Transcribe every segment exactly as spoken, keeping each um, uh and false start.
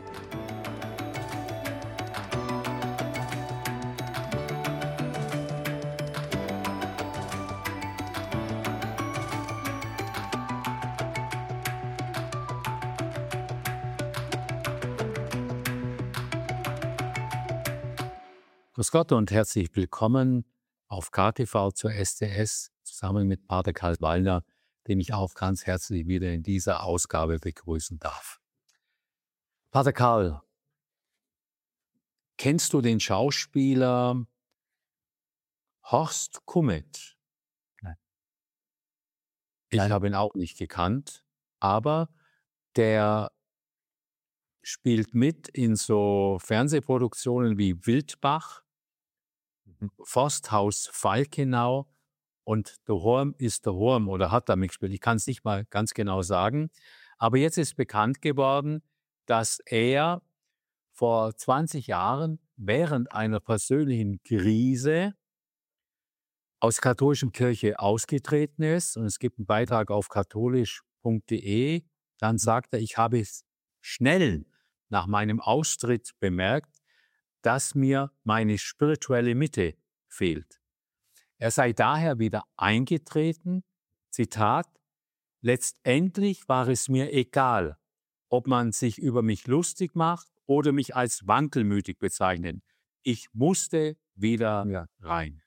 Grüß Gott und herzlich willkommen auf K T V zur S T S zusammen mit Pater Karl Wallner, den ich auch ganz herzlich wieder in dieser Ausgabe begrüßen darf. Pater Karl, kennst du den Schauspieler Horst Kummet? Nein. Ich Nein. habe ihn auch nicht gekannt, aber der spielt mit in so Fernsehproduktionen wie Wildbach, Mhm. Forsthaus Falkenau und Der Horm ist der Horm oder hat da mitgespielt. Ich kann es nicht mal ganz genau sagen. Aber jetzt ist bekannt geworden, dass er vor zwanzig Jahren während einer persönlichen Krise aus der katholischen Kirche ausgetreten ist. Und es gibt einen Beitrag auf katholisch punkt de. Dann sagt er, ich habe es schnell nach meinem Austritt bemerkt, dass mir meine spirituelle Mitte fehlt. Er sei daher wieder eingetreten, Zitat, letztendlich war es mir egal, ob man sich über mich lustig macht oder mich als wankelmütig bezeichnet. Ich musste wieder Ja. rein.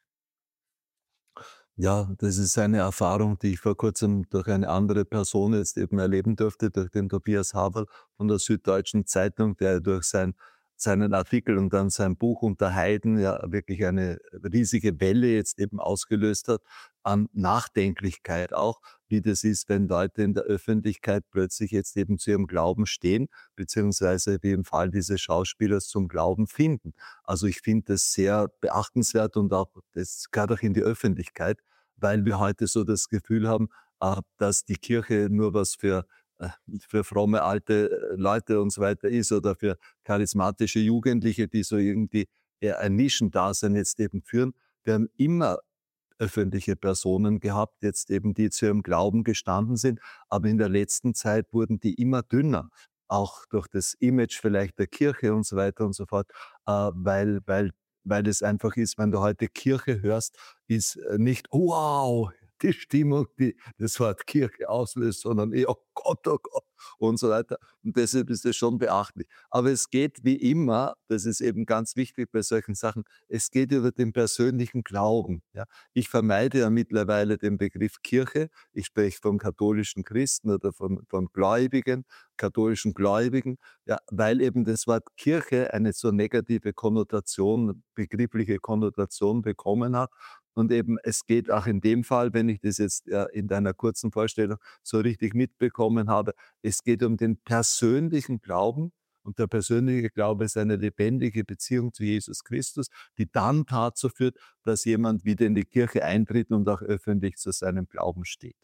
Ja, das ist eine Erfahrung, die ich vor kurzem durch eine andere Person jetzt eben erleben durfte, durch den Tobias Haberl von der Süddeutschen Zeitung, der durch sein, seinen Artikel und dann sein Buch Unter Heiden ja wirklich eine riesige Welle jetzt eben ausgelöst hat an Nachdenklichkeit auch, wie das ist, wenn Leute in der Öffentlichkeit plötzlich jetzt eben zu ihrem Glauben stehen, beziehungsweise wie im Fall dieses Schauspielers zum Glauben finden. Also ich finde das sehr beachtenswert und auch, das gehört auch in die Öffentlichkeit, weil wir heute so das Gefühl haben, äh, dass die Kirche nur was für, äh, für fromme alte Leute und so weiter ist oder für charismatische Jugendliche, die so irgendwie eher ein Nischendasein jetzt eben führen. Wir haben immer öffentliche Personen gehabt, jetzt eben die zu ihrem Glauben gestanden sind, aber in der letzten Zeit wurden die immer dünner, auch durch das Image vielleicht der Kirche und so weiter und so fort, äh, weil, weil, weil es einfach ist, wenn du heute Kirche hörst, ist äh, nicht wow, die Stimmung, die das Wort Kirche auslöst, sondern eher oh Gott, oh Gott und so weiter. Und deshalb ist es schon beachtlich. Aber es geht wie immer, das ist eben ganz wichtig bei solchen Sachen, es geht über den persönlichen Glauben. Ja. Ich vermeide ja mittlerweile den Begriff Kirche. Ich spreche von katholischen Christen oder von, von Gläubigen, katholischen Gläubigen, ja, weil eben das Wort Kirche eine so negative Konnotation, begriffliche Konnotation bekommen hat. Und eben, es geht auch in dem Fall, wenn ich das jetzt ja, in deiner kurzen Vorstellung so richtig mitbekommen habe, es geht um den persönlichen Glauben. Und der persönliche Glaube ist eine lebendige Beziehung zu Jesus Christus, die dann dazu führt, dass jemand wieder in die Kirche eintritt und auch öffentlich zu seinem Glauben steht.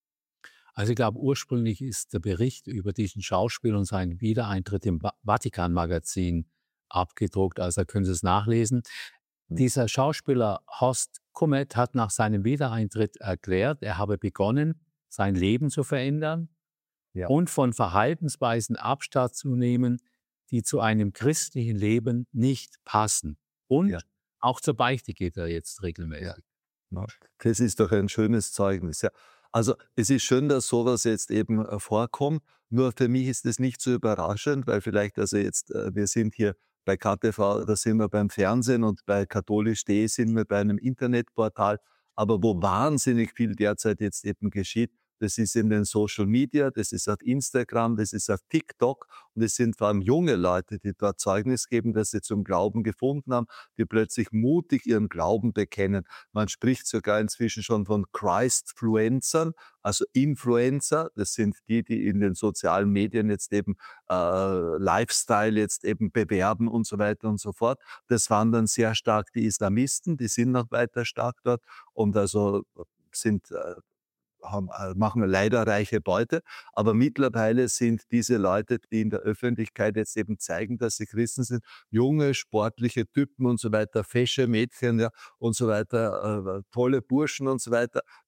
Also ich glaube, ursprünglich ist der Bericht über diesen Schauspieler und seinen Wiedereintritt im Va- Vatikan-Magazin abgedruckt, also da können Sie es nachlesen. Dieser Schauspieler Horst Kummet hat nach seinem Wiedereintritt erklärt, er habe begonnen, sein Leben zu verändern Ja. und von Verhaltensweisen Abstand zu nehmen, die zu einem christlichen Leben nicht passen. Und Ja. auch zur Beichte geht er jetzt regelmäßig. Ja. Das ist doch ein schönes Zeugnis. Ja. Also es ist schön, dass sowas jetzt eben äh, vorkommt. Nur für mich ist es nicht so überraschend, weil vielleicht, also jetzt, äh, wir sind hier bei K T V, da sind wir beim Fernsehen und bei katholisch punkt de sind wir bei einem Internetportal. Aber wo wahnsinnig viel derzeit jetzt eben geschieht, das ist in den Social Media, das ist auf Instagram, das ist auf TikTok und es sind vor allem junge Leute, die dort Zeugnis geben, dass sie zum Glauben gefunden haben, die plötzlich mutig ihren Glauben bekennen. Man spricht sogar inzwischen schon von Christfluencern, also Influencer. Das sind die, die in den sozialen Medien jetzt eben äh, Lifestyle jetzt eben bewerben und so weiter und so fort. Das waren dann sehr stark die Islamisten, die sind noch weiter stark dort und also sind äh, haben, äh, machen leider reiche Beute. Aber mittlerweile sind diese Leute, die in der Öffentlichkeit jetzt eben zeigen, dass sie Christen sind, junge, sportliche Typen und so weiter, fesche Mädchen ja, und so weiter, äh, tolle Burschen und so weiter,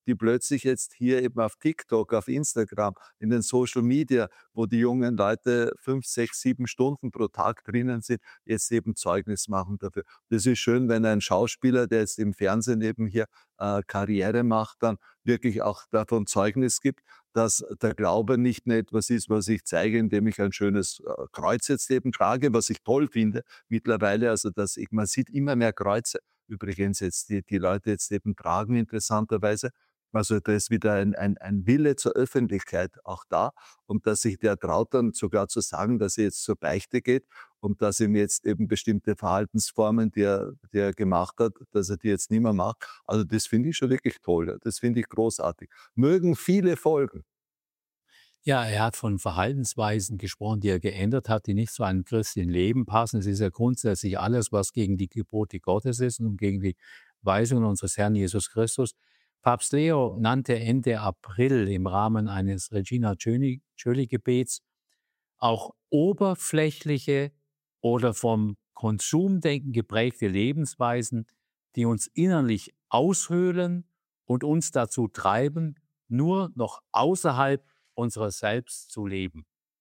die plötzlich jetzt hier eben auf TikTok, auf Instagram, in den Social Media, wo die jungen Leute fünf, sechs, sieben Stunden pro Tag drinnen sind, jetzt eben Zeugnis machen dafür. Das ist schön, wenn ein Schauspieler, der jetzt im Fernsehen eben hier äh, Karriere macht, dann wirklich auch davon Zeugnis gibt, dass der Glaube nicht nur etwas ist, was ich zeige, indem ich ein schönes äh, Kreuz jetzt eben trage, was ich toll finde mittlerweile. Also dass ich, man sieht immer mehr Kreuze übrigens jetzt, die die Leute jetzt eben tragen, interessanterweise. Also da ist wieder ein, ein, ein Wille zur Öffentlichkeit auch da und dass sich der traut dann sogar zu sagen, dass er jetzt zur Beichte geht und dass ihm jetzt eben bestimmte Verhaltensformen, die er, die er gemacht hat, dass er die jetzt nicht mehr macht. Also das finde ich schon wirklich toll. Ja. Das finde ich großartig. Mögen viele folgen. Ja, er hat von Verhaltensweisen gesprochen, die er geändert hat, die nicht zu einem christlichen Leben passen. Es ist ja grundsätzlich alles, was gegen die Gebote Gottes ist und gegen die Weisungen unseres Herrn Jesus Christus. Papst Leo nannte Ende April im Rahmen eines Regina Coeli-Gebets auch oberflächliche oder vom Konsumdenken geprägte Lebensweisen, die uns innerlich aushöhlen und uns dazu treiben, nur noch außerhalb unserer selbst zu leben.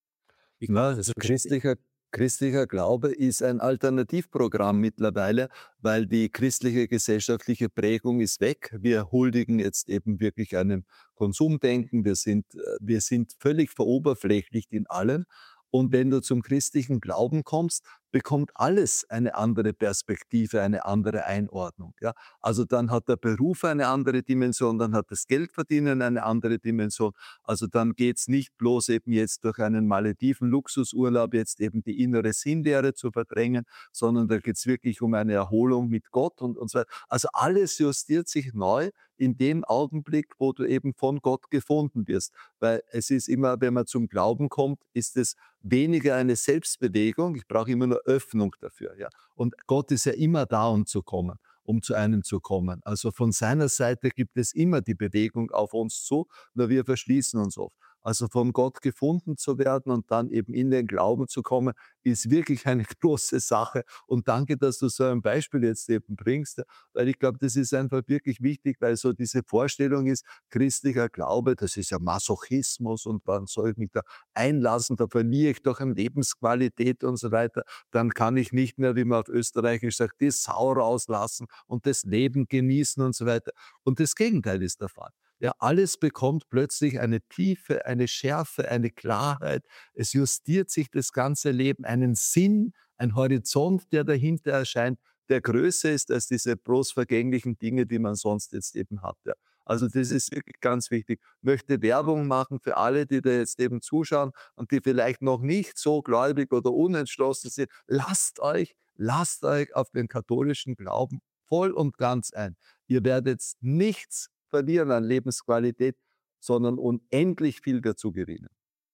Wie kann Na, man das verstehen? christlicher, christlicher Glaube ist ein Alternativprogramm mittlerweile, weil die christliche gesellschaftliche Prägung ist weg. Wir huldigen jetzt eben wirklich einem Konsumdenken. Wir sind, äh, wir sind völlig veroberflächlicht in allem. Und wenn du zum christlichen Glauben kommst, bekommt alles eine andere Perspektive, eine andere Einordnung. Ja? Also dann hat der Beruf eine andere Dimension, dann hat das Geldverdienen eine andere Dimension. Also dann geht's nicht bloß eben jetzt durch einen Malediven Luxusurlaub jetzt eben die innere Sinnlehre zu verdrängen, sondern da geht's wirklich um eine Erholung mit Gott und, und so weiter. Also alles justiert sich neu in dem Augenblick, wo du eben von Gott gefunden wirst. Weil es ist immer, wenn man zum Glauben kommt, ist es weniger eine Selbstbewegung. Ich brauche immer nur Öffnung dafür. Ja. Und Gott ist ja immer da, um zu kommen, um zu einem zu kommen. Also von seiner Seite gibt es immer die Bewegung auf uns zu, nur wir verschließen uns oft. Also von Gott gefunden zu werden und dann eben in den Glauben zu kommen, ist wirklich eine große Sache. Und danke, dass du so ein Beispiel jetzt eben bringst, weil ich glaube, das ist einfach wirklich wichtig, weil so diese Vorstellung ist, christlicher Glaube, das ist ja Masochismus und wann soll ich mich da einlassen, da verliere ich doch an Lebensqualität und so weiter. Dann kann ich nicht mehr, wie man auf Österreichisch sagt, die Sau rauslassen und das Leben genießen und so weiter. Und das Gegenteil ist der Fall. Ja, alles bekommt plötzlich eine Tiefe, eine Schärfe, eine Klarheit. Es justiert sich das ganze Leben, einen Sinn, ein Horizont, der dahinter erscheint, der größer ist als diese bloß vergänglichen Dinge, die man sonst jetzt eben hat. Ja. Also das ist wirklich ganz wichtig. Ich möchte Werbung machen für alle, die da jetzt eben zuschauen und die vielleicht noch nicht so gläubig oder unentschlossen sind. Lasst euch, lasst euch auf den katholischen Glauben voll und ganz ein. Ihr werdet nichts verlieren an Lebensqualität, sondern unendlich viel dazu gewinnen.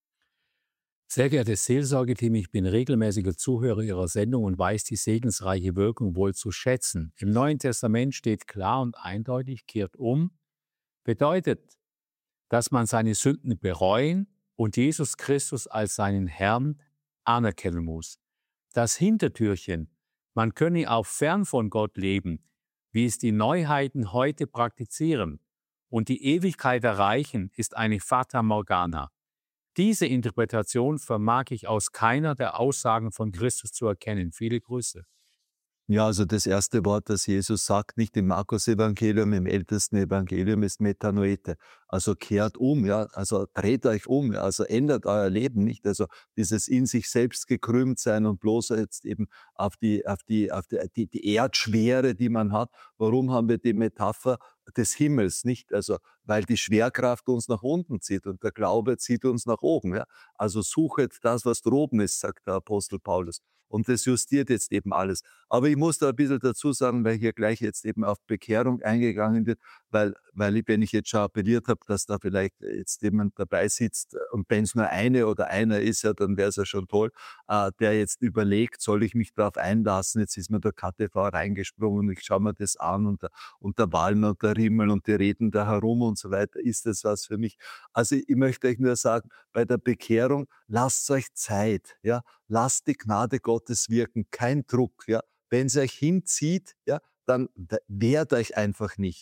Sehr geehrtes Seelsorgeteam, ich bin regelmäßiger Zuhörer Ihrer Sendung und weiß die segensreiche Wirkung wohl zu schätzen. Im Neuen Testament steht klar und eindeutig, kehrt um, bedeutet, dass man seine Sünden bereuen und Jesus Christus als seinen Herrn anerkennen muss. Das Hintertürchen, man könne auch fern von Gott leben, wie es die Neuheiten heute praktizieren, und die Ewigkeit erreichen, ist eine Fata Morgana. Diese Interpretation vermag ich aus keiner der Aussagen von Christus zu erkennen. Viele Grüße. Ja, also das erste Wort, das Jesus sagt, nicht im Markus-Evangelium, im ältesten Evangelium, ist Metanoete. Also kehrt um, ja, also dreht euch um, ja, also ändert euer Leben nicht. Also dieses in sich selbst gekrümmt sein und bloß jetzt eben auf die, auf die, auf die, die, die Erdschwere, die man hat. Warum haben wir die Metapher des Himmels nicht? Also weil die Schwerkraft uns nach unten zieht und der Glaube zieht uns nach oben. Ja? Also suchet das, was droben ist, sagt der Apostel Paulus. Und das justiert jetzt eben alles. Aber ich muss da ein bisschen dazu sagen, weil hier gleich jetzt eben auf Bekehrung eingegangen wird, weil, weil ich, wenn ich jetzt schon appelliert habe, dass da vielleicht jetzt jemand dabei sitzt und wenn es nur eine oder einer ist, ja, dann wäre es ja schon toll, äh, der jetzt überlegt, soll ich mich darauf einlassen, jetzt ist mir der K T V reingesprungen und ich schaue mir das an und der, und der Wallen und der Rimmel und die reden da herum und so weiter, ist das was für mich? Also ich möchte euch nur sagen, bei der Bekehrung, lasst euch Zeit, ja, lasst die Gnade Gottes wirken, kein Druck, ja. Wenn es euch hinzieht, ja, dann wehrt euch einfach nicht, ja.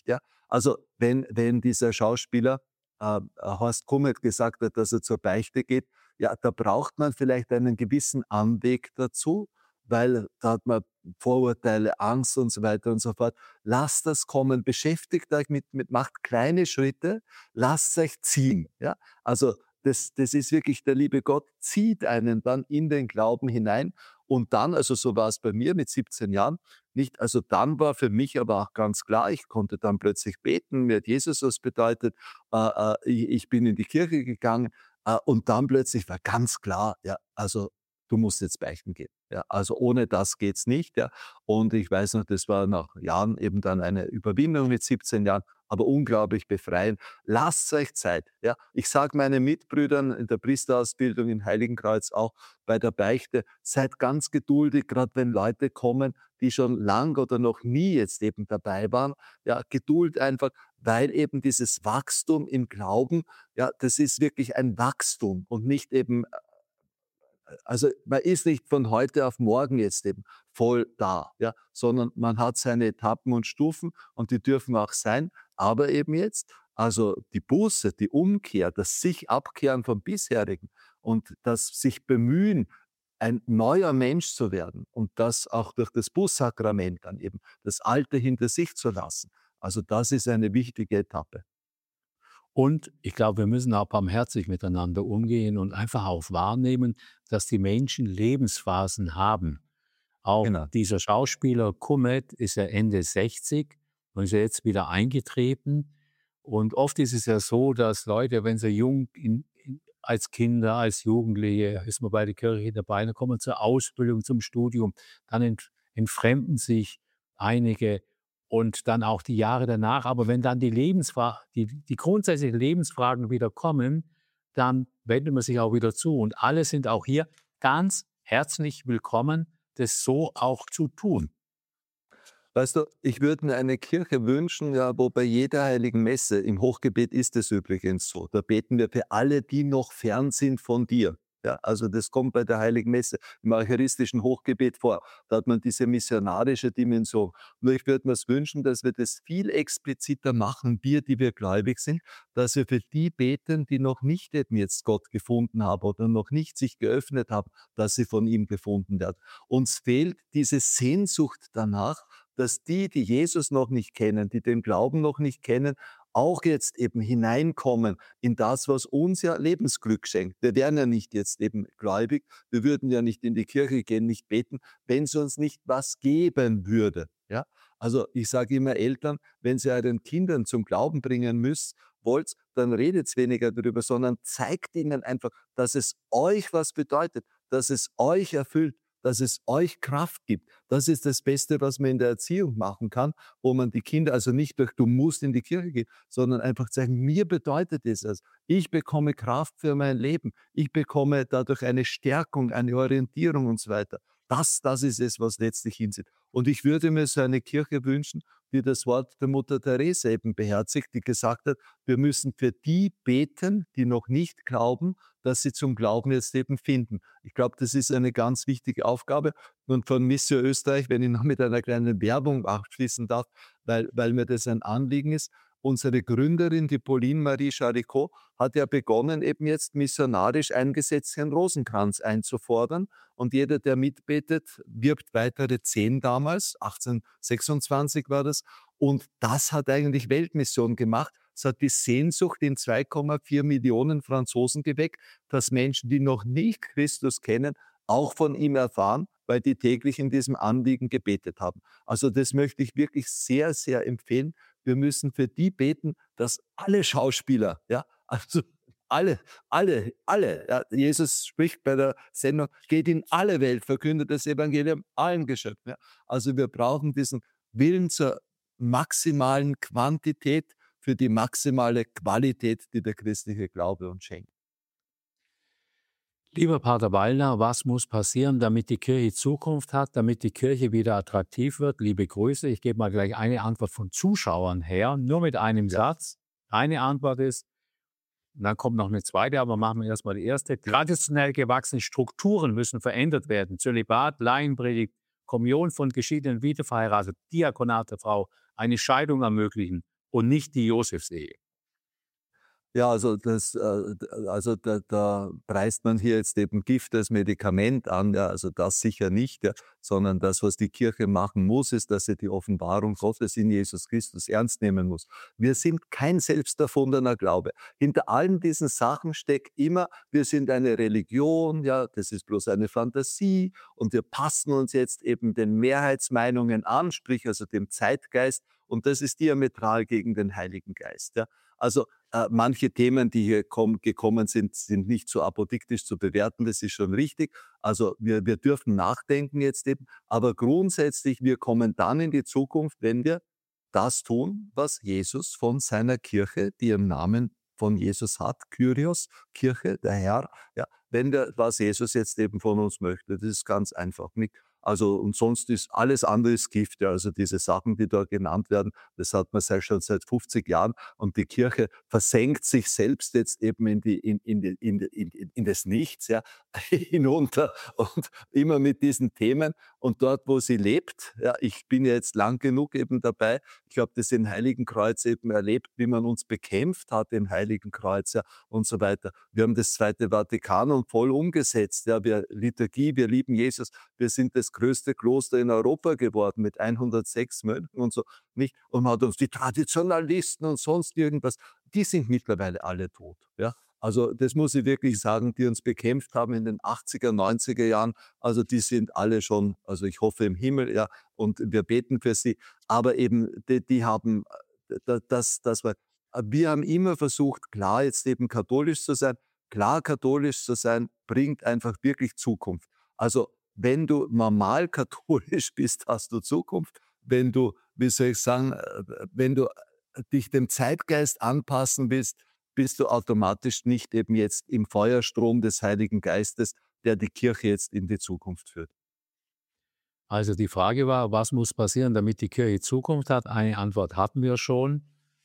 Also wenn, wenn dieser Schauspieler äh, Horst Kummet gesagt hat, dass er zur Beichte geht, ja, da braucht man vielleicht einen gewissen Anweg dazu, weil da hat man Vorurteile, Angst und so weiter und so fort. Lasst das kommen, beschäftigt euch mit, mit macht kleine Schritte, lasst euch ziehen. Ja? Also das, das ist wirklich der liebe Gott, zieht einen dann in den Glauben hinein und dann, also so war es bei mir mit siebzehn Jahren, nicht, also dann war für mich aber auch ganz klar, ich konnte dann plötzlich beten, mir hat Jesus was bedeutet, äh, äh, ich, ich bin in die Kirche gegangen äh, und dann plötzlich war ganz klar, ja, also du musst jetzt beichten gehen. Ja, also ohne das geht's nicht. Ja. Und ich weiß noch, das war nach Jahren eben dann eine Überwindung mit siebzehn Jahren, aber unglaublich befreiend. Lasst euch Zeit. Ja. Ich sage meinen Mitbrüdern in der Priesterausbildung im Heiligenkreuz auch bei der Beichte, seid ganz geduldig, gerade wenn Leute kommen, die schon lang oder noch nie jetzt eben dabei waren. Ja, Geduld einfach, weil eben dieses Wachstum im Glauben, ja, das ist wirklich ein Wachstum und nicht eben also man ist nicht von heute auf morgen jetzt eben voll da, ja, sondern man hat seine Etappen und Stufen und die dürfen auch sein, aber eben jetzt, also die Buße, die Umkehr, das sich abkehren vom bisherigen und das sich bemühen, ein neuer Mensch zu werden und das auch durch das Bußsakrament dann eben das Alte hinter sich zu lassen. Also das ist eine wichtige Etappe. Und ich glaube, wir müssen auch barmherzig miteinander umgehen und einfach auch wahrnehmen, dass die Menschen Lebensphasen haben. Auch Genau. dieser Schauspieler Kummet ist ja Ende sechzig und ist ja jetzt wieder eingetreten. Und oft ist es ja so, dass Leute, wenn sie jung in, in, als Kinder, als Jugendliche, ist man bei der Kirche dabei, dann kommen zur Ausbildung, zum Studium, dann ent, entfremden sich einige und dann auch die Jahre danach. Aber wenn dann die Lebensfragen, die, die grundsätzlichen Lebensfragen wieder kommen, dann wendet man sich auch wieder zu. Und alle sind auch hier ganz herzlich willkommen, das so auch zu tun. Weißt du, ich würde mir eine Kirche wünschen, ja, wo bei jeder heiligen Messe, im Hochgebet ist es übrigens so, da beten wir für alle, die noch fern sind von dir. Ja, also das kommt bei der heiligen Messe im eucharistischen Hochgebet vor. Da hat man diese missionarische Dimension. Nur ich würde mir es wünschen, dass wir das viel expliziter machen, wir, die wir gläubig sind, dass wir für die beten, die noch nicht eben jetzt Gott gefunden haben oder noch nicht sich geöffnet haben, dass sie von ihm gefunden werden. Uns fehlt diese Sehnsucht danach, dass die, die Jesus noch nicht kennen, die den Glauben noch nicht kennen, auch jetzt eben hineinkommen in das, was uns ja Lebensglück schenkt. Wir wären ja nicht jetzt eben gläubig, wir würden ja nicht in die Kirche gehen, nicht beten, wenn es uns nicht was geben würde. Ja? Also ich sage immer Eltern, wenn sie euren Kindern zum Glauben bringen müsst, wollt, dann redet weniger darüber, sondern zeigt ihnen einfach, dass es euch was bedeutet, dass es euch erfüllt, dass es euch Kraft gibt. Das ist das Beste, was man in der Erziehung machen kann, wo man die Kinder also nicht durch du musst in die Kirche gehen, sondern einfach zeigen, mir bedeutet es das. Ich bekomme Kraft für mein Leben. Ich bekomme dadurch eine Stärkung, eine Orientierung und so weiter. Das, das ist es, was letztlich hinsieht. Und ich würde mir so eine Kirche wünschen, die das Wort der Mutter Teresa eben beherzigt, die gesagt hat, wir müssen für die beten, die noch nicht glauben, dass sie zum Glauben jetzt eben finden. Ich glaube, das ist eine ganz wichtige Aufgabe. Und von Missio Österreich, wenn ich noch mit einer kleinen Werbung abschließen darf, weil, weil mir das ein Anliegen ist, unsere Gründerin, die Pauline Marie Charicot, hat ja begonnen, eben jetzt missionarisch eingesetzt, Herrn Rosenkranz einzufordern. Und jeder, der mitbetet, wirbt weitere zehn damals, achtzehnhundertsechsundzwanzig war das. Und das hat eigentlich Weltmission gemacht. Es hat die Sehnsucht in zwei Komma vier Millionen Franzosen geweckt, dass Menschen, die noch nicht Christus kennen, auch von ihm erfahren, weil die täglich in diesem Anliegen gebetet haben. Also das möchte ich wirklich sehr, sehr empfehlen. Wir müssen für die beten, dass alle Schauspieler, ja, also alle, alle, alle, ja, Jesus spricht bei der Sendung, geht in alle Welt, verkündet das Evangelium allen Geschöpfen. Ja. Also wir brauchen diesen Willen zur maximalen Quantität für die maximale Qualität, die der christliche Glaube uns schenkt. Lieber Pater Wallner, was muss passieren, damit die Kirche Zukunft hat, damit die Kirche wieder attraktiv wird? Liebe Grüße. Ich gebe mal gleich eine Antwort von Zuschauern her, nur mit einem ja. Satz. Eine Antwort ist, und dann kommt noch eine zweite, aber machen wir erstmal die erste. Traditionell gewachsene Strukturen müssen verändert werden. Zölibat, Laienpredigt, Kommunion von geschiedenen Wiederverheirateten, Diakonat der Frau, eine Scheidung ermöglichen, und nicht die Josefsehe. Ja, also das, äh, d also da da preist man hier jetzt eben Gift als Medikament an, ja, also das sicher nicht, ja, sondern das, was die Kirche machen muss, ist, dass sie die Offenbarung Gottes in Jesus Christus ernst nehmen muss. Wir sind kein selbsterfundener Glaube. Hinter allen diesen Sachen steckt immer, wir sind eine Religion, ja, das ist bloß eine Fantasie und wir passen uns jetzt eben den Mehrheitsmeinungen an, sprich also dem Zeitgeist, und das ist diametral gegen den Heiligen Geist, ja. Also, äh, manche Themen, die hier komm gekommen sind, sind nicht so apodiktisch zu bewerten, das ist schon richtig. Also, wir wir dürfen nachdenken jetzt eben, aber grundsätzlich, wir kommen dann in die Zukunft, wenn wir das tun, was Jesus von seiner Kirche, die im Namen von Jesus hat, Kyrios, Kirche, der Herr, ja, wenn wir, was Jesus jetzt eben von uns möchte, das ist ganz einfach nicht. Also, und sonst ist alles andere ist Gift, ja, also diese Sachen, die da genannt werden, das hat man seit schon seit fünfzig Jahren, und die Kirche versenkt sich selbst jetzt eben in die in in die in in in in das Nichts, ja, hinunter, und immer mit diesen Themen, und dort, wo sie lebt, ja, ich bin ja jetzt lang genug eben dabei. Ich habe das im Heiligen Kreuz eben erlebt, wie man uns bekämpft hat im Heiligen Kreuz, ja, und so weiter. Wir haben das Zweite Vatikanum voll umgesetzt, ja, wir Liturgie, wir lieben Jesus. Wir sind das größte Kloster in Europa geworden mit hundertsechs Mönchen und so, nicht? Und man hat uns die Traditionalisten und sonst irgendwas, die sind mittlerweile alle tot, ja. Also, das muss ich wirklich sagen, die uns bekämpft haben in den achtziger, neunziger Jahren, also die sind alle schon, also ich hoffe im Himmel, ja, und wir beten für sie. Aber eben, die die haben, äh, da das das war äh, wir haben immer versucht, klar jetzt eben katholisch zu sein. Klar, katholisch zu sein bringt einfach wirklich Zukunft. Also, wenn du normal katholisch bist, hast du Zukunft. Wenn du, wie soll ich sagen, äh, wenn du äh, dich dem Zeitgeist anpassen willst, bist du automatisch nicht eben jetzt im Feuerstrom des Heiligen Geistes, der die Kirche jetzt in die Zukunft führt. Also die Frage war, was muss passieren, damit die Kirche Zukunft hat? Eine Antwort hatten wir schon,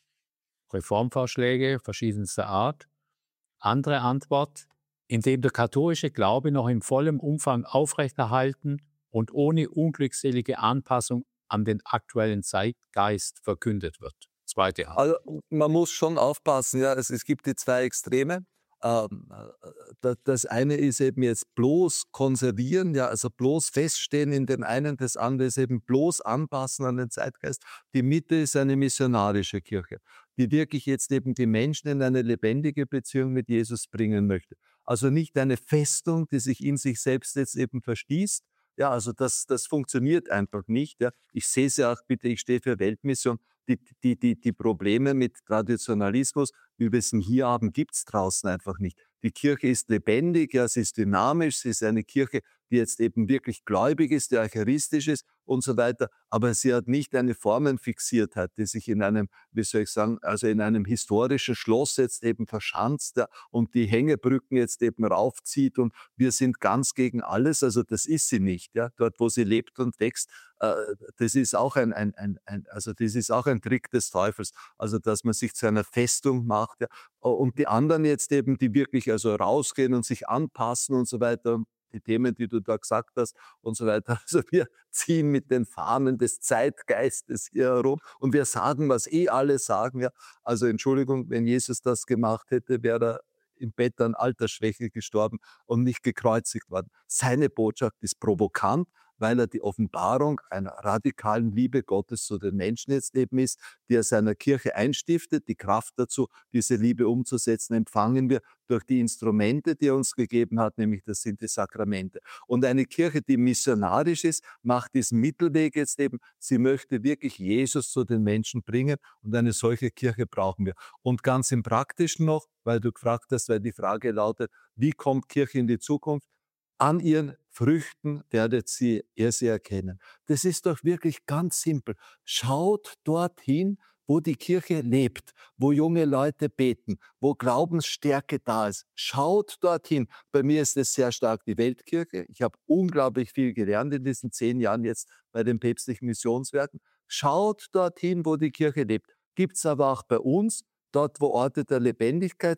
Reformvorschläge verschiedenster Art. Andere Antwort, indem der katholische Glaube noch in vollem Umfang aufrechterhalten und ohne unglückselige Anpassung an den aktuellen Zeitgeist verkündet wird. Zweite Antwort. Also, man muss schon aufpassen, ja, es es gibt die zwei Extreme. Ähm, äh, da das eine ist eben jetzt bloß konservieren, ja, also bloß feststehen in dem einen, das andere ist eben bloß anpassen an den Zeitgeist. Die Mitte ist eine missionarische Kirche, die wirklich jetzt eben die Menschen in eine lebendige Beziehung mit Jesus bringen möchte. Also nicht eine Festung, die sich in sich selbst jetzt eben verschließt. Ja, also das das funktioniert einfach nicht, ja. Ich sehe es ja auch, bitte, ich stehe für Weltmission. Die die die die Probleme mit Traditionalismus, wie wir es hier haben, gibt's draußen einfach nicht. Die Kirche ist lebendig, ja, sie ist dynamisch, sie ist eine Kirche, die jetzt eben wirklich gläubig ist, die eucharistisch ist und so weiter, aber sie hat nicht eine Formenfixiertheit, die sich in einem, wie soll ich sagen, also in einem historischen Schloss jetzt eben verschanzt, ja, und die Hängebrücken jetzt eben raufzieht und wir sind ganz gegen alles, also das ist sie nicht, ja. Dort, wo sie lebt und wächst, äh, das ist auch ein ein ein ein also das ist auch ein Trick des Teufels, also dass man sich zu einer Festung macht, ja. Und die anderen jetzt eben, die wirklich also rausgehen und sich anpassen und so weiter, die Themen, die du da gesagt hast und so weiter. Also wir ziehen mit den Fahnen des Zeitgeistes hier herum und wir sagen, was eh alle sagen, ja. Also Entschuldigung, wenn Jesus das gemacht hätte, wäre er im Bett an Altersschwäche gestorben und nicht gekreuzigt worden. Seine Botschaft ist provokant, weil er die Offenbarung einer radikalen Liebe Gottes zu den Menschen jetzt eben ist, die er seiner Kirche einstiftet. Die Kraft dazu, diese Liebe umzusetzen, empfangen wir durch die Instrumente, die er uns gegeben hat, nämlich das sind die Sakramente. Und eine Kirche, die missionarisch ist, macht diesen Mittelweg jetzt eben. Sie möchte wirklich Jesus zu den Menschen bringen, und eine solche Kirche brauchen wir. Und ganz im Praktischen noch, weil du gefragt hast, weil die Frage lautet, wie kommt Kirche in die Zukunft? An ihren Früchten werdet sie, ihr sie erkennen. Das ist doch wirklich ganz simpel. Schaut dorthin, wo die Kirche lebt, wo junge Leute beten, wo Glaubensstärke da ist. Schaut dorthin. Bei mir ist es sehr stark die Weltkirche. Ich habe unglaublich viel gelernt in diesen zehn Jahren jetzt bei den päpstlichen Missionswerken. Schaut dorthin, wo die Kirche lebt. Gibt es aber auch bei uns, dort wo Orte der Lebendigkeit sind,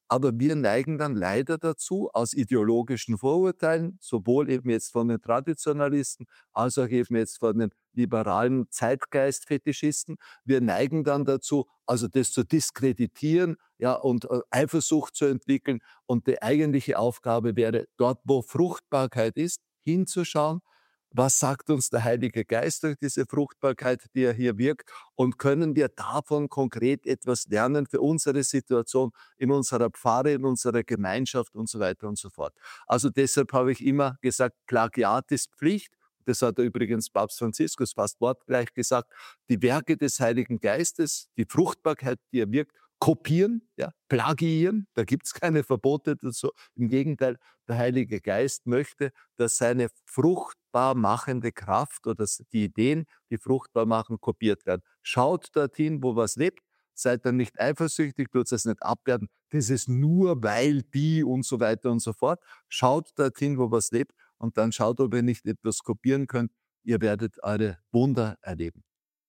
Aber wir neigen dann leider dazu, aus ideologischen Vorurteilen, sowohl eben jetzt von den Traditionalisten, als auch eben jetzt von den liberalen Zeitgeist-Fetischisten, wir neigen dann dazu, also das zu diskreditieren, ja, und äh, Eifersucht zu entwickeln. Und die eigentliche Aufgabe wäre, dort, wo Fruchtbarkeit ist, hinzuschauen, was sagt uns der Heilige Geist durch diese Fruchtbarkeit, die er hier wirkt? Und können wir davon konkret etwas lernen für unsere Situation in unserer Pfarre, in unserer Gemeinschaft und so weiter und so fort. Also deshalb habe ich immer gesagt, Plagiat ist Pflicht. Das hat übrigens Papst Franziskus fast wortgleich gesagt. Die Werke des Heiligen Geistes, die Fruchtbarkeit, die er wirkt, kopieren, ja, plagiieren. Da gibt es keine Verbote dazu. Im Gegenteil, der Heilige Geist möchte, dass seine fruchtbar machende Kraft oder die Ideen, die fruchtbar machen, kopiert werden. Schaut dorthin, wo was lebt. Seid dann nicht eifersüchtig, tut es nicht abwerten. Das ist nur, weil die und so weiter und so fort. Schaut dorthin, wo was lebt und dann schaut, ob ihr nicht etwas kopieren könnt. Ihr werdet eure Wunder erleben.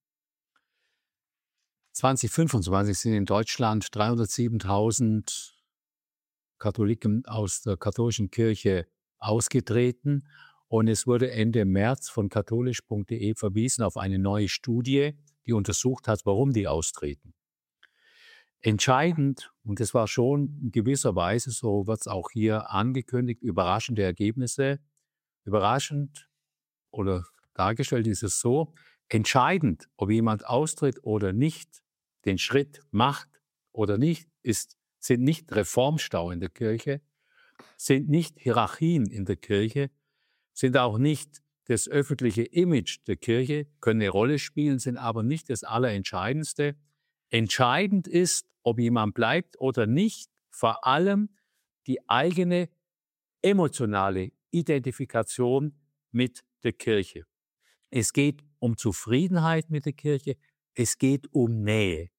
zwanzig fünfundzwanzig sind in Deutschland dreihundertsiebentausend Katholiken aus der katholischen Kirche ausgetreten und es wurde Ende März von katholisch punkt de verwiesen auf eine neue Studie, die untersucht hat, warum die austreten. Entscheidend, und das war schon in gewisser Weise, so wird es auch hier angekündigt, überraschende Ergebnisse. Überraschend oder dargestellt ist es so, entscheidend, ob jemand austritt oder nicht, den Schritt macht oder nicht, ist, sind nicht Reformstau in der Kirche, sind nicht Hierarchien in der Kirche, sind auch nicht das öffentliche Image der Kirche, können eine Rolle spielen, sind aber nicht das Allerentscheidendste. Entscheidend ist, ob jemand bleibt oder nicht, vor allem die eigene emotionale Identifikation mit der Kirche. Es geht um Zufriedenheit mit der Kirche, es geht um Nähe.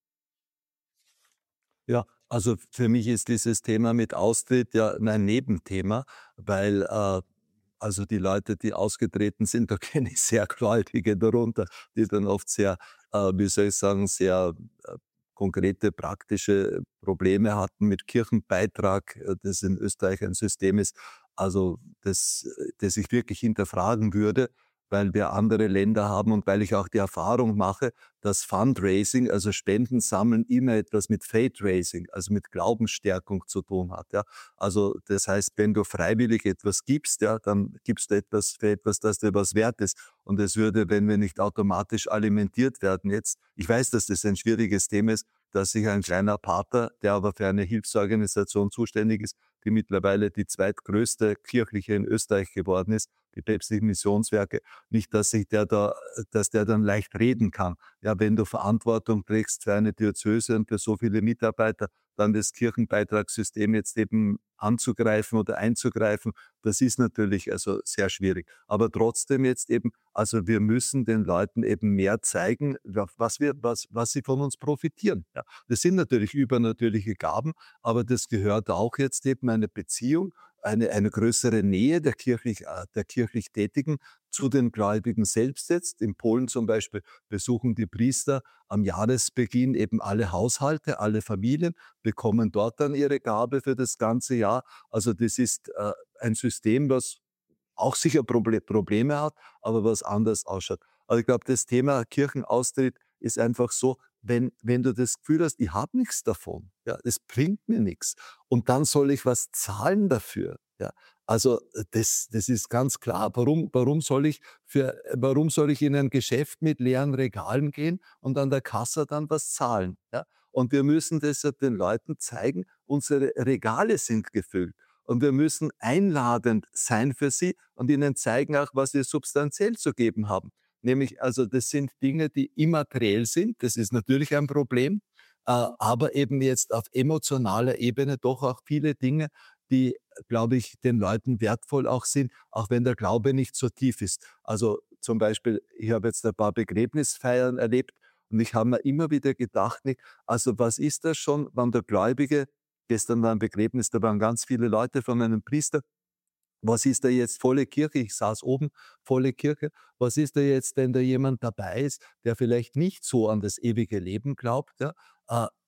Ja, also für mich ist dieses Thema mit Austritt ja ein Nebenthema, weil äh, also die Leute, die ausgetreten sind, da kenne ich sehr Gläubige darunter, die dann oft sehr, äh, wie soll ich sagen, sehr äh, konkrete, praktische Probleme hatten mit Kirchenbeitrag, äh, das in Österreich ein System ist, also das, das ich wirklich hinterfragen würde, weil wir andere Länder haben und weil ich auch die Erfahrung mache, dass Fundraising, also Spenden sammeln, immer etwas mit Faith Raising, also mit Glaubensstärkung zu tun hat. Ja. Also das heißt, wenn du freiwillig etwas gibst, ja, dann gibst du etwas für etwas, das dir was wert ist. Und es würde, wenn wir nicht automatisch alimentiert werden jetzt, ich weiß, dass das ein schwieriges Thema ist, dass sich ein kleiner Pater, der aber für eine Hilfsorganisation zuständig ist, die mittlerweile die zweitgrößte kirchliche in Österreich geworden ist, die päpstlichen Missionswerke, nicht, dass sich der da, dass der dann leicht reden kann. Ja, wenn du Verantwortung trägst für eine Diözese und für so viele Mitarbeiter, dann das Kirchenbeitragssystem jetzt eben anzugreifen oder einzugreifen, das ist natürlich also sehr schwierig. Aber trotzdem jetzt eben, also wir müssen den Leuten eben mehr zeigen, was wir, was, was sie von uns profitieren. Ja, das sind natürlich übernatürliche Gaben, aber das gehört auch jetzt eben eine Beziehung, eine, eine größere Nähe der kirchlich, der kirchlich Tätigen zu den Gläubigen selbst jetzt. In Polen zum Beispiel besuchen die Priester am Jahresbeginn eben alle Haushalte, alle Familien, bekommen dort dann ihre Gabe für das ganze Jahr. Also das ist äh, ein System, was auch sicher Proble- Probleme hat, aber was anders ausschaut. Also ich glaube, das Thema Kirchenaustritt ist einfach so, wenn, wenn du das Gefühl hast, ich habe nichts davon, ja, das bringt mir nichts. Und dann soll ich was zahlen dafür. Ja. Also das, das ist ganz klar. Warum, warum, soll ich für, warum soll ich in ein Geschäft mit leeren Regalen gehen und an der Kasse dann was zahlen? Ja. Und wir müssen deshalb den Leuten zeigen, unsere Regale sind gefüllt. Und wir müssen einladend sein für sie und ihnen zeigen auch, was wir substanziell zu geben haben. Nämlich, also das sind Dinge, die immateriell sind. Das ist natürlich ein Problem, äh, aber eben jetzt auf emotionaler Ebene doch auch viele Dinge, die, glaube ich, den Leuten wertvoll auch sind, auch wenn der Glaube nicht so tief ist. Also zum Beispiel, ich habe jetzt ein paar Begräbnisfeiern erlebt und ich habe mir immer wieder gedacht, nicht, also was ist das schon, wenn der Gläubige, gestern war ein Begräbnis, da waren ganz viele Leute von einem Priester, was ist da jetzt volle Kirche? Ich saß oben, volle Kirche. Was ist da jetzt, wenn da jemand dabei ist, der vielleicht nicht so an das ewige Leben glaubt? Ja? Äh,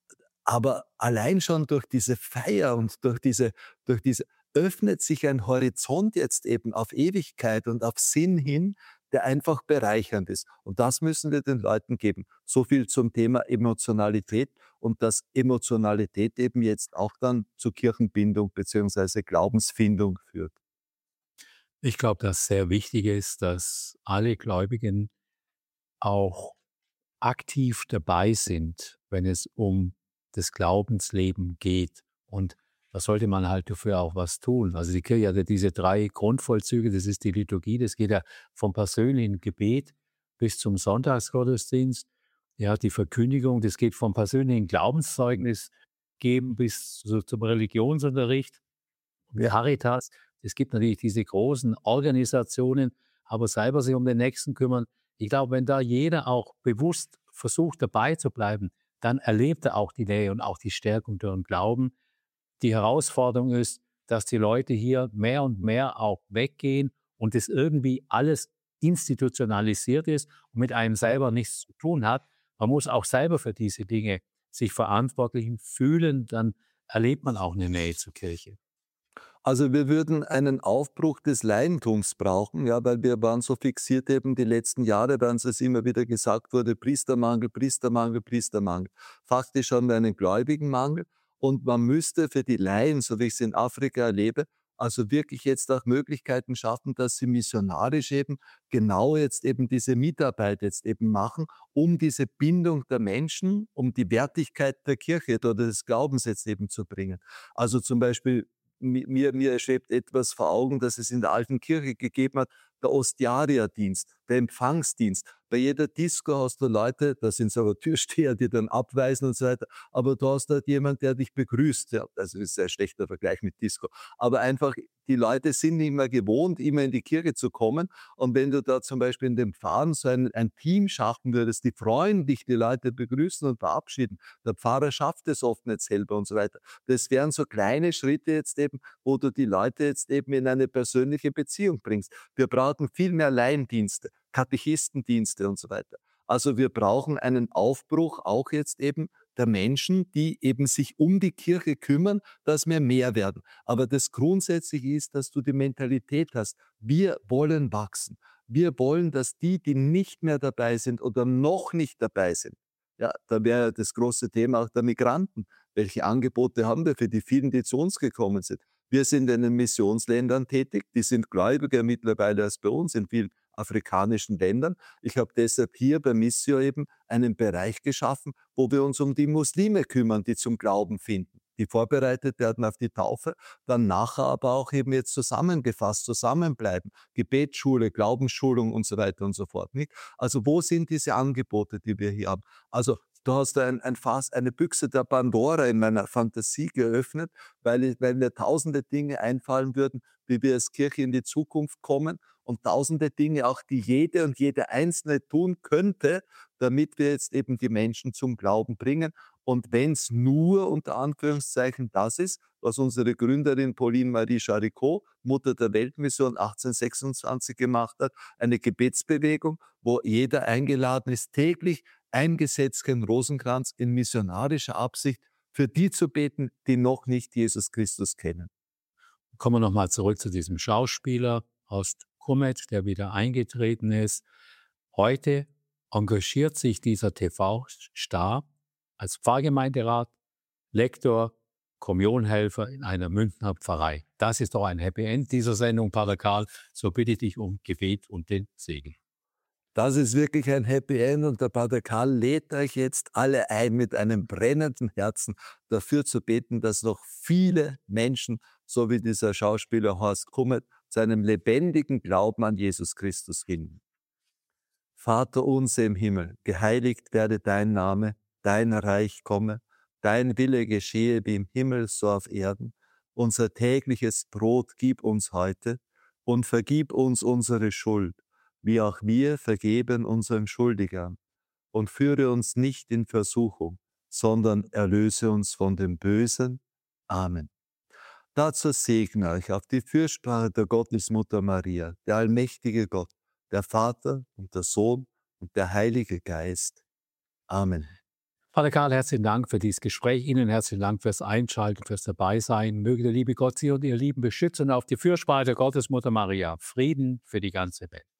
Aber allein schon durch diese Feier und durch diese, durch diese öffnet sich ein Horizont jetzt eben auf Ewigkeit und auf Sinn hin, der einfach bereichernd ist. Und das müssen wir den Leuten geben. So viel zum Thema Emotionalität und dass Emotionalität eben jetzt auch dann zur Kirchenbindung bzw. Glaubensfindung führt. Ich glaube, dass sehr wichtig ist, dass alle Gläubigen auch aktiv dabei sind, wenn es um das Glaubensleben geht. Und da sollte man halt dafür auch was tun. Also die Kirche hat ja diese drei Grundvollzüge, das ist die Liturgie, das geht ja vom persönlichen Gebet bis zum Sonntagsgottesdienst. Ja, die Verkündigung, das geht vom persönlichen Glaubenszeugnis geben bis so zum Religionsunterricht. Caritas, es gibt natürlich diese großen Organisationen, aber selber sich um den Nächsten kümmern. Ich glaube, wenn da jeder auch bewusst versucht, dabei zu bleiben, dann erlebt er auch die Nähe und auch die Stärkung durch den Glauben. Die Herausforderung ist, dass die Leute hier mehr und mehr auch weggehen und es irgendwie alles institutionalisiert ist und mit einem selber nichts zu tun hat. Man muss auch selber für diese Dinge sich verantwortlich fühlen, dann erlebt man auch eine Nähe zur Kirche. Also wir würden einen Aufbruch des Laientums brauchen, ja, weil wir waren so fixiert eben die letzten Jahre, weil uns es immer wieder gesagt wurde, Priestermangel, Priestermangel, Priestermangel. Faktisch haben wir einen Gläubigenmangel und man müsste für die Laien, so wie ich es in Afrika erlebe, also wirklich jetzt auch Möglichkeiten schaffen, dass sie missionarisch eben genau jetzt eben diese Mitarbeit jetzt eben machen, um diese Bindung der Menschen, um die Wertigkeit der Kirche oder des Glaubens jetzt eben zu bringen. Also zum Beispiel mir, mir schwebt etwas vor Augen, das es in der alten Kirche gegeben hat, der Ostiarier-Dienst, der Empfangsdienst. Bei jeder Disco hast du Leute, das sind sogar Türsteher, die dann abweisen und so weiter, aber du hast halt jemand, der dich begrüßt. Ja, das ist ein schlechter Vergleich mit Disco. Aber einfach, die Leute sind nicht mehr gewohnt, immer in die Kirche zu kommen. Und wenn du da zum Beispiel in dem Pfarren so ein, ein Team schaffen würdest, die freundlich die Leute begrüßen und verabschieden, der Pfarrer schafft es oft nicht selber und so weiter. Das wären so kleine Schritte jetzt eben, wo du die Leute jetzt eben in eine persönliche Beziehung bringst. Wir brauchen viel mehr Laiendienste, Katechistendienste und so weiter. Also wir brauchen einen Aufbruch auch jetzt eben der Menschen, die eben sich um die Kirche kümmern, dass wir mehr werden. Aber das Grundsätzliche ist, dass du die Mentalität hast. Wir wollen wachsen. Wir wollen, dass die, die nicht mehr dabei sind oder noch nicht dabei sind, ja, da wäre das große Thema auch der Migranten. Welche Angebote haben wir für die vielen, die zu uns gekommen sind? Wir sind in den Missionsländern tätig, die sind gläubiger mittlerweile als bei uns in vielen afrikanischen Ländern. Ich habe deshalb hier bei Missio eben einen Bereich geschaffen, wo wir uns um die Muslime kümmern, die zum Glauben finden, die vorbereitet werden auf die Taufe, dann nachher aber auch eben jetzt zusammengefasst, zusammenbleiben, Gebetsschule, Glaubensschulung und so weiter und so fort. Nicht? Also wo sind diese Angebote, die wir hier haben? Also du hast ein, ein Fass, eine Büchse der Pandora in meiner Fantasie geöffnet, weil, ich, weil mir tausende Dinge einfallen würden, wie wir als Kirche in die Zukunft kommen und tausende Dinge auch, die jede und jede Einzelne tun könnte, damit wir jetzt eben die Menschen zum Glauben bringen. Und wenn es nur unter Anführungszeichen das ist, was unsere Gründerin Pauline Marie Charicot, Mutter der Weltmission, achtzehnhundertsechsundzwanzig gemacht hat, eine Gebetsbewegung, wo jeder eingeladen ist, täglich ein Gesetzchen Rosenkranz in missionarischer Absicht für die zu beten, die noch nicht Jesus Christus kennen. Kommen wir nochmal zurück zu diesem Schauspieler aus Kumet, der wieder eingetreten ist. Heute engagiert sich dieser T V-Star als Pfarrgemeinderat, Lektor, Kommunionhelfer in einer Münchner Pfarrei. Das ist doch ein Happy End dieser Sendung, Pater Karl. So bitte ich dich um Gebet und den Segen. Das ist wirklich ein Happy End und der Pater Karl lädt euch jetzt alle ein, mit einem brennenden Herzen dafür zu beten, dass noch viele Menschen, so wie dieser Schauspieler Horst Kummet, zu einem lebendigen Glauben an Jesus Christus finden. Vater unser im Himmel, geheiligt werde dein Name, dein Reich komme, dein Wille geschehe wie im Himmel, so auf Erden. Unser tägliches Brot gib uns heute und vergib uns unsere Schuld, wie auch wir vergeben unseren Schuldigern. Und führe uns nicht in Versuchung, sondern erlöse uns von dem Bösen. Amen. Dazu segne euch auf die Fürsprache der Gottesmutter Maria, der allmächtige Gott, der Vater und der Sohn und der Heilige Geist. Amen. Vater Karl, herzlichen Dank für dieses Gespräch. Ihnen herzlichen Dank fürs Einschalten, fürs Dabeisein. Möge der liebe Gott Sie und Ihr Lieben beschützen auf die Fürsprache der Gottesmutter Maria. Frieden für die ganze Welt.